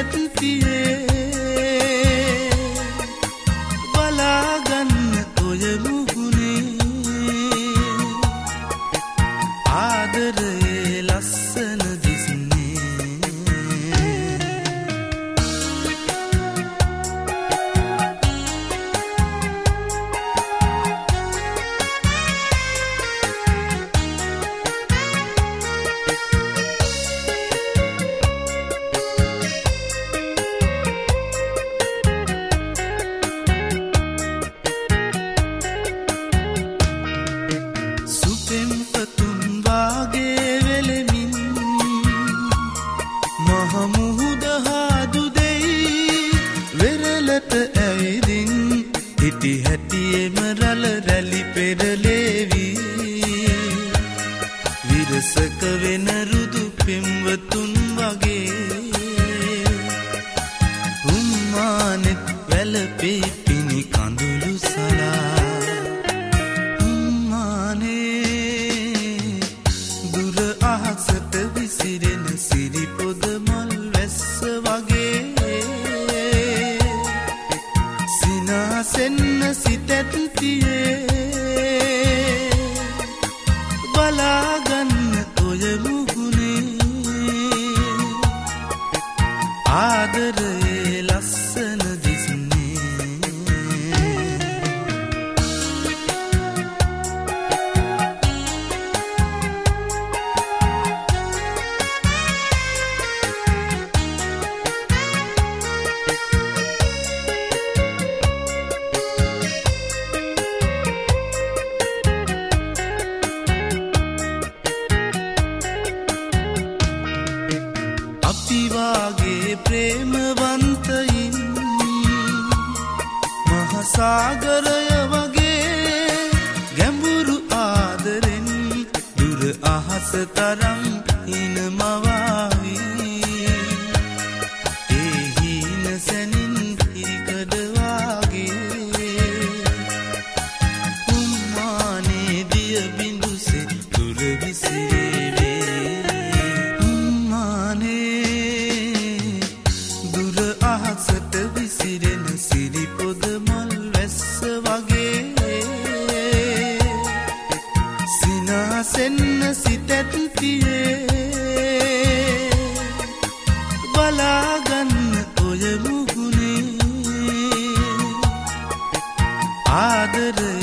සිතැත්තියේ බලාගන්න ඔය මුහුණේ ආදරයේ ලස්සන විරසක වෙන රුදු පෙම්වතුන් වගේ උම්මානෙත් වැළපේ පිණි කඳුළු සලා උම්මානේ දුර අහසට විසිරෙන සිරි පොද මල් වැස්ස වගේ සිනාසෙන්න සිතැත්තියේ බලාගන්න ඔය මුහුණේ ආදරයේ ලස්සන අපිවාගේ ප්‍රේමවන්තයින් මහසාගරය වගේ ගැඹුරු ආදරෙන් දුර අහස තරම් හිනමවාවි ඒ හින සැනින් පිරිකඩ වාගේ උම්මානේ දිය බිඳුසේ දුර විසිරේ අහසට විසිරෙන සිරි පොද මල් වැස්ස වගේ සිනාසෙන්න සිතැත්තියේ බලාගන්න ඔය මුහුණේ ආදරේ